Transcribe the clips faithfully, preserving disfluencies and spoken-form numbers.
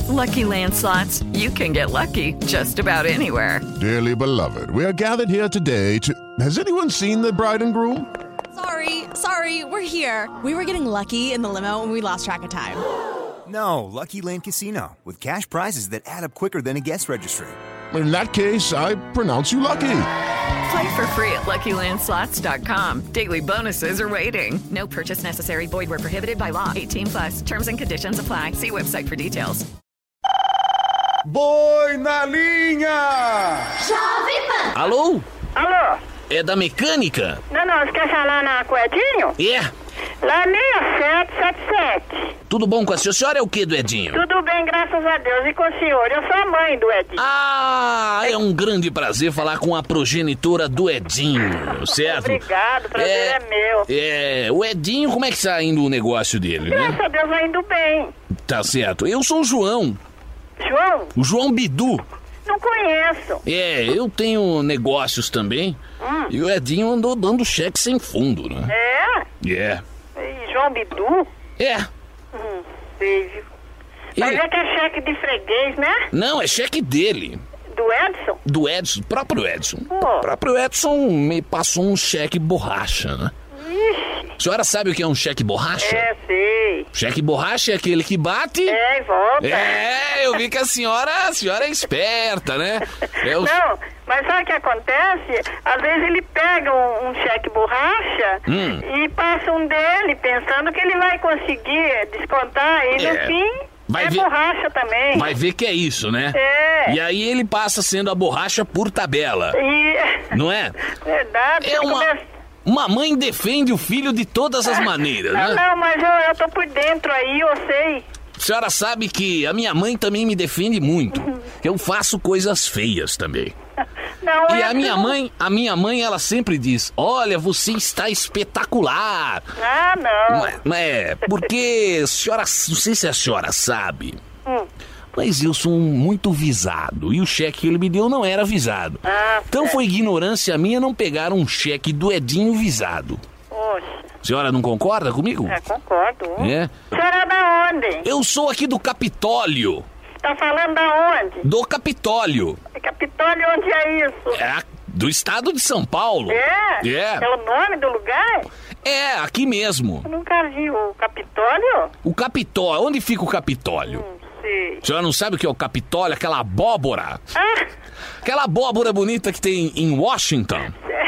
Lucky Land Slots, you can get lucky just about anywhere. Dearly beloved, we are gathered here today to... Has anyone seen the bride and groom? Sorry, sorry, we're here. We were getting lucky in the limo and we lost track of time. No, Lucky Land Casino, with cash prizes that add up quicker than a guest registry. In that case, I pronounce you lucky. Play for free at Lucky Land Slots dot com. Daily bonuses are waiting. No purchase necessary. Void where prohibited by law. eighteen plus. Terms and conditions apply. See website for details. Boi na linha! Jovem Pan! Alô? Alô? É da mecânica? Não, não, você quer falar na Coedinho? É. Lá seis sete sete sete. Tudo bom com a senhora? A senhora é o que do Edinho? Tudo bem, graças a Deus. E com o senhor? Eu sou a mãe do Edinho. Ah, é um grande prazer falar com a progenitora do Edinho, certo? Obrigado, o prazer é, é meu. É, o Edinho, como é que tá indo o negócio dele, né? Graças a Deus vai indo bem. Tá certo. Eu sou o João. João? O João Bidu. Não conheço. É, eu tenho negócios também. Hum. E o Edinho andou dando cheque sem fundo, né? É? É. E João Bidu? É. Hum, sei, viu? Ele... Mas é que é cheque de freguês, né? Não, é cheque dele. Do Edson? Do Edson, próprio Edson. Oh. O próprio Edson me passou um cheque borracha, né? Ixi. A senhora sabe o que é um cheque borracha? É, sei. Cheque borracha é aquele que bate... É, e volta. É, eu vi que a senhora, a senhora é esperta, né? Eu... Não, mas sabe o que acontece? Às vezes ele pega um, um cheque borracha hum. e passa um dele, pensando que ele vai conseguir descontar e é. no fim vai é ver... borracha também. Vai ver que é isso, né? É. E aí ele passa sendo a borracha por tabela. E... Não é? Verdade. É uma... Começa... Uma mãe defende o filho de todas as maneiras, né? Não, não, mas eu, eu tô por dentro aí, eu sei. A senhora sabe que a minha mãe também me defende muito. Eu faço coisas feias também. Não, e é a minha não. mãe, a minha mãe, ela sempre diz: olha, você está espetacular. Ah, não. Mas, mas é, porque a senhora, não sei se a senhora sabe, hum. mas eu sou muito visado. E o cheque que ele me deu não era visado. Ah, então é. foi ignorância minha não pegar um cheque do Edinho visado. Poxa. A senhora não concorda comigo? É, concordo. É. A senhora é da onde? Eu sou aqui do Capitólio. Tá falando da onde? Do Capitólio. Capitólio, onde é isso? É, do estado de São Paulo. É? É. É o nome do lugar? É, aqui mesmo. Eu nunca vi o Capitólio. O Capitólio, onde fica o Capitólio? Não sei. A senhora não sabe o que é o Capitólio? Aquela abóbora. Ah! Aquela abóbora bonita que tem em Washington.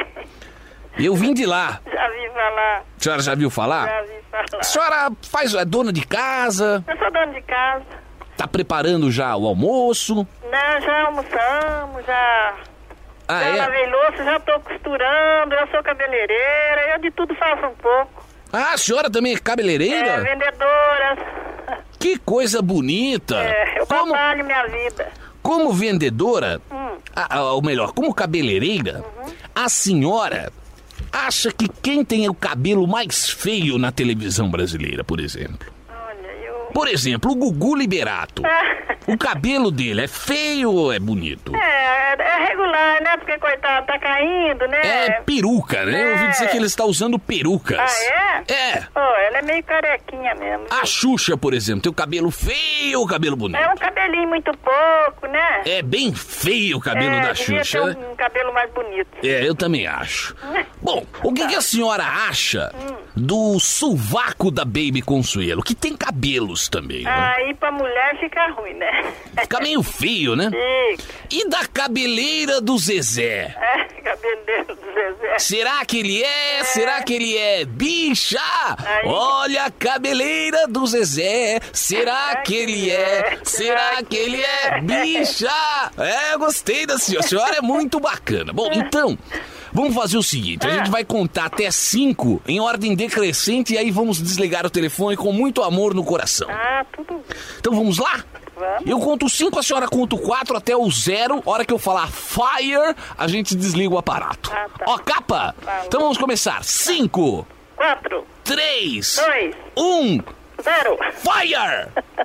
Eu vim de lá. Já vi falar. A senhora já viu falar? Já vi falar. A senhora faz, é dona de casa? Eu sou dona de casa. Tá preparando já o almoço? Não, já almoçamos, já... Ah, já é? lavei louça, já tô costurando, eu sou cabeleireira, eu de tudo faço um pouco. Ah, a senhora também é cabeleireira? É, vendedora. Que coisa bonita. É, eu como, trabalho minha vida. Como vendedora, Hum. a, a, ou melhor, como cabeleireira, Uhum. a senhora acha que quem tem o cabelo mais feio na televisão brasileira, por exemplo? Olha, eu... Por exemplo, o Gugu Liberato. O cabelo dele é feio ou é bonito? É, é regular, né? Porque, coitado, tá caindo, né? É peruca, né? Eu ouvi dizer que ele está usando perucas. Ah, é? É. Oh, ela é meio carequinha mesmo. A Xuxa, por exemplo, tem o cabelo feio ou o cabelo bonito? É um cabelinho muito pouco, né? É bem feio o cabelo é, da devia Xuxa, ter né? um, um cabelo mais bonito. É, eu também acho. Bom, o que, que a senhora acha hum. do sovaco da Baby Consuelo, que tem cabelos também, né? Aí pra mulher fica ruim, né? Fica meio feio, né? Fica. E da cabeleira do Zezé? É, cabeleiro do Zezé. Será que ele é? é? Será que ele é? Bicha! Aí. Olha a cabeleira do Zezé. Será que ele é? Será que ele é? Bicha! É, eu gostei da senhora. A senhora é muito bacana. Bom, então... Vamos fazer o seguinte, a É. gente vai contar até cinco em ordem decrescente e aí vamos desligar o telefone com muito amor no coração. Ah, tudo bem. Então vamos lá? Vamos. Eu conto cinco, a senhora conta o quatro até o zero. Hora que eu falar fire, a gente desliga o aparato. Ah, tá. Ó, capa! Falou. Então vamos começar. Cinco, Quatro, três, dois, um, zero. fire!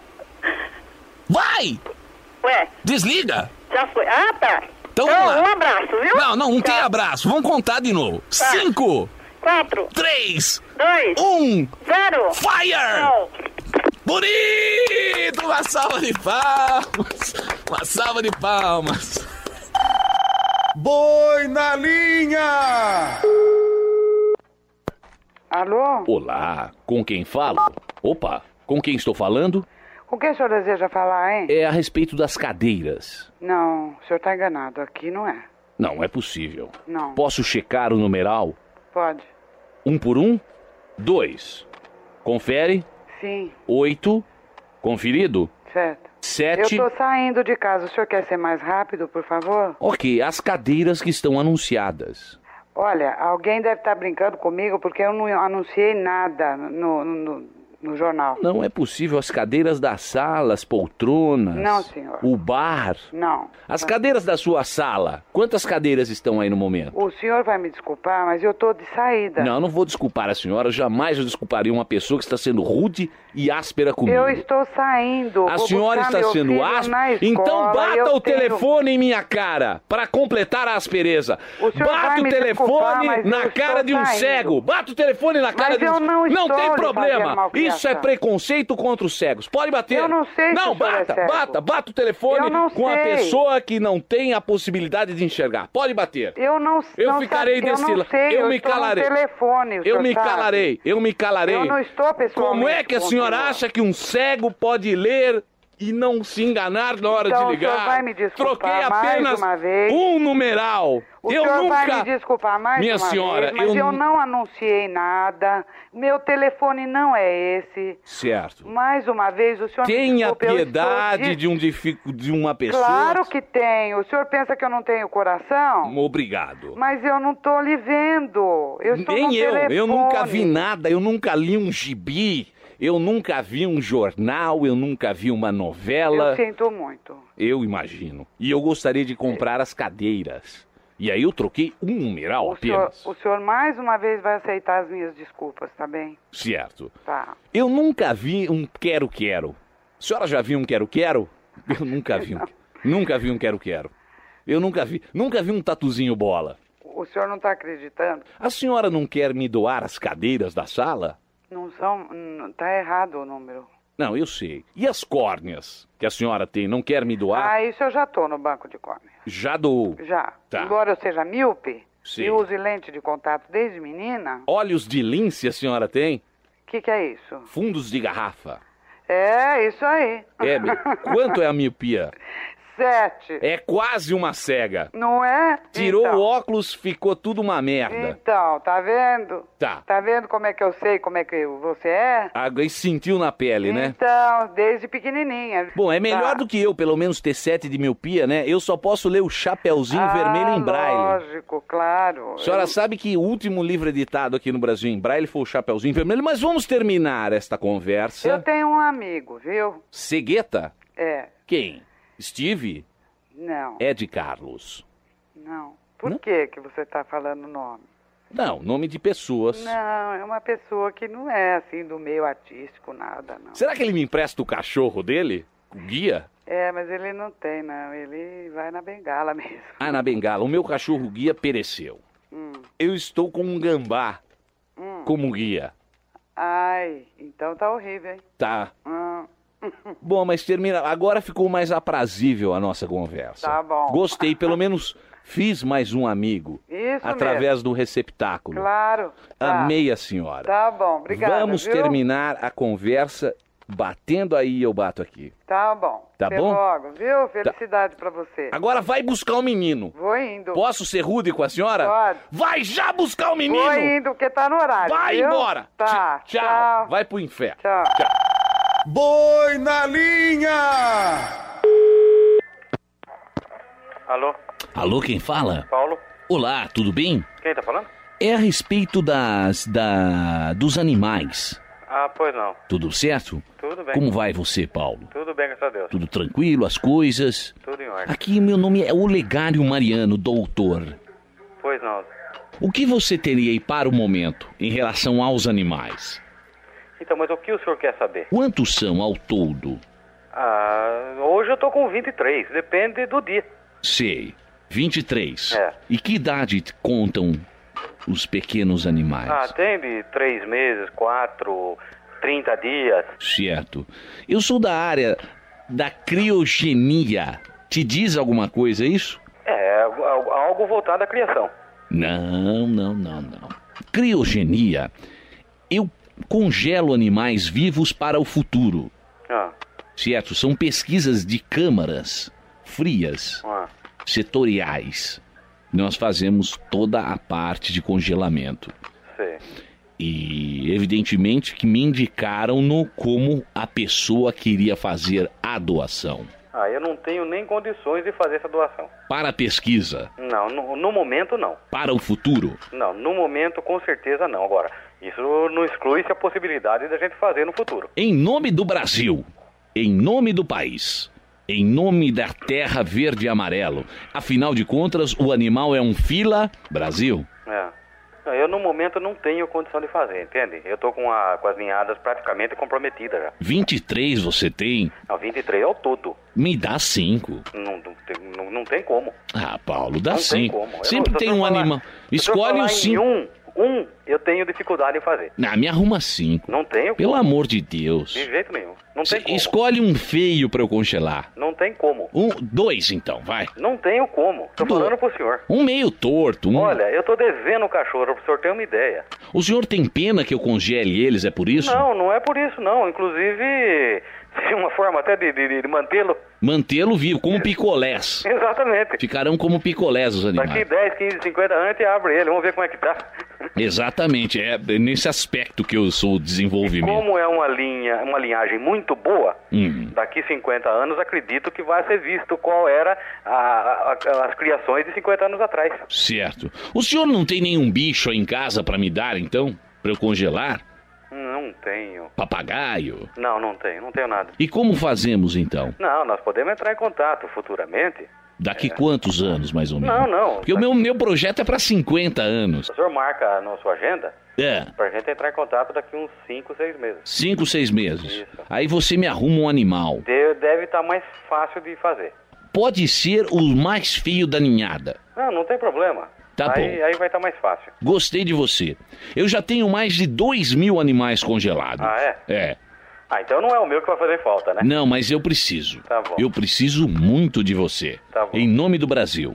Vai! Ué, Desliga! já foi. Ah, tá. Então, Então, vamos lá. um abraço, viu? Não, não, não tem Tchau. abraço. Vamos contar de novo. Tá. Cinco, Quatro, três, dois, um, zero. fire! Tchau. Bonito! Uma salva de palmas! Uma salva de palmas! Boi na linha! Alô? Olá, com quem falo? Opa, com quem estou falando? Com quem o senhor deseja falar, hein? É a respeito das cadeiras. Não, o senhor tá enganado. Aqui não é. Não, é possível. Não. Posso checar o numeral? Pode. Um por um? Dois. Confere. Sim. Oito. Conferido. Certo. Sete. Eu tô saindo de casa. O senhor quer ser mais rápido, por favor? Ok, as cadeiras que estão anunciadas. Olha, alguém deve estar brincando comigo porque eu não anunciei nada no, no, no jornal. Não é possível. As cadeiras da sala, as poltronas. Não, senhor. O bar. Não. As cadeiras da sua sala. Quantas cadeiras estão aí no momento? O senhor vai me desculpar, mas eu tô de saída. Não, eu não vou desculpar a senhora. Jamais eu desculparia uma pessoa que está sendo rude e áspera comigo. Eu estou saindo. A Vou senhora buscar está meu sendo filho áspera? na escola, Então bata eu o tenho- telefone em minha cara para completar a aspereza. O senhor vai Bata o me desculpar, telefone mas na eu cara estou de um saindo. cego. Bata o telefone na cara Mas de um eu não Não estou tem lhe problema. fazendo malcriação. Isso é preconceito contra os cegos. Pode bater. Eu não sei se Não, o senhor é bata, cego. bata, bata o telefone Eu não com a sei. pessoa que não tem a possibilidade de enxergar. Pode bater. Eu não Eu não ficarei sabe, desse Eu não lado. sei, Eu eu me estou calarei. no telefone, o Eu senhor me sabe. calarei, eu me calarei. Eu não estou pessoalmente Como é que a com o senhora senhor. acha que um cego pode ler e não se enganar na hora Então, de o senhor ligar? vai me desculpar Troquei mais apenas uma vez. um numeral. O eu senhor nunca... vai me desculpar mais Minha uma senhora, vez, mas eu eu... n- não anunciei nada. Meu telefone não é esse. Certo. Mais uma vez, o senhor me Tenha desculpe, eu piedade estou de, um dific... de uma pessoa. Claro que tenho. O senhor pensa que eu não tenho coração? Obrigado. Mas eu não estou lhe vendo. Eu estou Nem no eu, telefone. eu nunca vi nada, eu nunca li um gibi, eu nunca vi um jornal, eu nunca vi uma novela. Eu sinto muito. Eu imagino. E eu gostaria de comprar as cadeiras. E aí eu troquei um numeral O senhor, apenas. o senhor mais uma vez vai aceitar as minhas desculpas, tá bem? Certo. Tá. Eu nunca vi um quero-quero. A senhora já viu um quero-quero? Eu nunca vi um. Nunca vi um quero-quero. Eu nunca vi. Nunca vi um tatuzinho bola. O senhor não está acreditando? A senhora não quer me doar as cadeiras da sala? Não são... não- Tá errado o número. Não, eu sei. E as córneas que a senhora tem? Não quer me doar? Ah, isso eu já tô no banco de córnea. Já dou. Já. Tá. Embora eu seja míope Sim. e use lente de contato desde menina, Olhos de lince a senhora tem? o que que é isso? Fundos de garrafa. É, isso aí. É, me- quanto é a miopia? Sete. É quase uma cega. Não é? Tirou Então. o óculos, ficou tudo uma merda. Então, tá vendo? Tá. Tá vendo como é que eu sei como é que você é? Agora sentiu na pele, né? Então, desde pequenininha. Bom, é melhor Tá. do que eu, pelo menos, ter sete de miopia, né? Eu só posso ler o Chapeuzinho Ah, Vermelho em braille. lógico, claro. A senhora Eu- sabe que o último livro editado aqui no Brasil em braille foi o Chapeuzinho Vermelho, mas vamos terminar esta conversa. Eu tenho um amigo, viu? Cegueta? É. Quem? Steve? Não, Ed Carlos. não. Por Não? que que você tá falando o nome? Não, nome de pessoas. Não, é uma pessoa que não é assim do meio artístico, nada, não. Será que ele me empresta o cachorro dele? O guia? É, mas ele não tem, não. Ele vai na bengala mesmo. Ah, na bengala. O meu cachorro guia pereceu. Hum. Eu estou com um gambá Hum. como guia. Ai, então tá horrível, hein? Tá. Hum. Bom, mas termina. Agora ficou mais aprazível a nossa conversa. Tá bom. Gostei, pelo menos fiz mais um amigo. Isso através do receptáculo. Claro. Tá. Amei a senhora. Tá bom, obrigada, Vamos viu? terminar a conversa batendo aí e eu bato aqui. Tá bom. Tá Até bom? logo, viu? Felicidade pra você. Agora vai buscar o menino. Vou indo. Posso ser rude com a senhora? Pode. Vai já buscar o menino! Vou indo, porque tá no horário, Vai viu? embora! Tá, Tch- tchau. tchau. Vai pro inferno. Tchau. Boi na linha! Alô, Alô, quem fala? Paulo? Olá, tudo bem? Quem tá falando? É a respeito das... da... dos animais. Ah, pois não. Tudo certo? Tudo bem. Como vai você, Paulo? Tudo bem, graças a Deus. Tudo tranquilo, as coisas? Tudo em ordem. Aqui meu nome é Olegário Mariano, doutor. Pois não. O que você teria aí para o momento em relação aos animais? Então, mas o que o senhor quer saber? Quantos são ao todo? Ah, hoje eu tô com vinte e três, depende do dia. Sei, vinte e três. É. E que idade contam os pequenos animais? Ah, tem de três meses, quatro, trinta dias. Certo. Eu sou da área da criogenia. Te diz alguma coisa isso? É, algo voltado à criação. Não, não, não, não. Criogenia. Eu congelo animais vivos para o futuro. Ah. Certo? São pesquisas de câmaras frias, Ah. setoriais. Nós fazemos toda a parte de congelamento. Sim. E evidentemente que me indicaram-no como a pessoa que iria fazer a doação. Ah, eu não tenho nem condições de fazer essa doação. Para a pesquisa? Não, no, no momento não. Para o futuro? Não, no momento com certeza não. Agora, isso não exclui-se a possibilidade da gente fazer no futuro. Em nome do Brasil, em nome do país, em nome da terra verde e amarelo, afinal de contas, o animal é um fila Brasil. É. Eu, no momento, não tenho condição de fazer, entende? Eu tô com, a, com as ninhadas praticamente comprometidas já. vinte e três você tem? Não, vinte e três é o todo. Me dá cinco. Não, não, tem, não, não tem como. Ah, Paulo, dá não cinco. Tem como. Sempre não, tem um falar, animal. Escolhe os cinco. Um, um, eu tenho dificuldade em fazer. Não, me arruma cinco. Não tenho como. Pelo amor de Deus. De jeito nenhum. Não tem como. Escolhe um feio pra eu congelar. Não tem como. Um, dois então, vai. Não tenho como. Tô Do... falando pro senhor. Um meio torto. Um... Olha, eu tô devendo o cachorro, pro senhor ter uma ideia. O senhor tem pena que eu congele eles, é por isso? Não, não é por isso não. Inclusive, uma forma até de, de, de mantê-lo. Mantê-lo vivo, como picolés. Exatamente. Ficarão como picolés os animais. Daqui dez, quinze, cinquenta anos a gente abre ele, vamos ver como é que tá. Exatamente, é nesse aspecto que eu sou desenvolvimento. Como é uma linha, uma linhagem muito boa, hum. daqui cinquenta anos acredito que vai ser visto qual era a, a, a, as criações de cinquenta anos atrás. Certo. O senhor não tem nenhum bicho aí em casa pra me dar, então? Pra eu congelar? Não tenho. Papagaio? Não, não tenho, não tenho nada. E como fazemos, então? Não, nós podemos entrar em contato futuramente. Daqui é. quantos anos, mais ou menos? Não, não. Porque o meu, meu projeto é pra cinquenta anos. O senhor marca na sua agenda? É. Pra gente entrar em contato daqui uns cinco, seis meses. Cinco, seis meses. Isso. Aí você me arruma um animal. De, deve estar mais fácil de fazer. Pode ser o mais feio da ninhada. Não, não tem problema. Tá aí, bom. Aí vai estar mais fácil. Gostei de você. Eu já tenho mais de dois mil animais congelados. Ah, é? É. Ah, então não é o meu que vai fazer falta, né? Não, mas eu preciso. Tá bom. Eu preciso muito de você. Tá bom. Em nome do Brasil.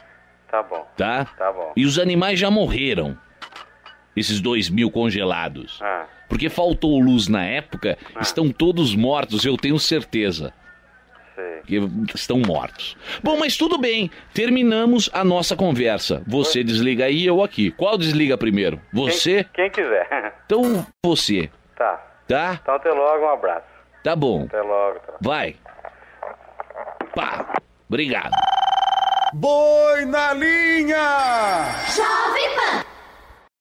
Tá bom. Tá? Tá bom. E os animais já morreram. Esses dois mil congelados. Ah. Porque faltou luz na época, Ah. estão todos mortos, eu tenho certeza. Sei. Que estão mortos. Bom, mas tudo bem. Terminamos a nossa conversa. Você desliga aí, eu aqui. Qual desliga primeiro? Você? Quem, quem quiser. Então, você. Tá. Tá? Então até logo, um abraço. Tá bom. Até logo. Tá. Vai. Pá. Obrigado. Boi na linha!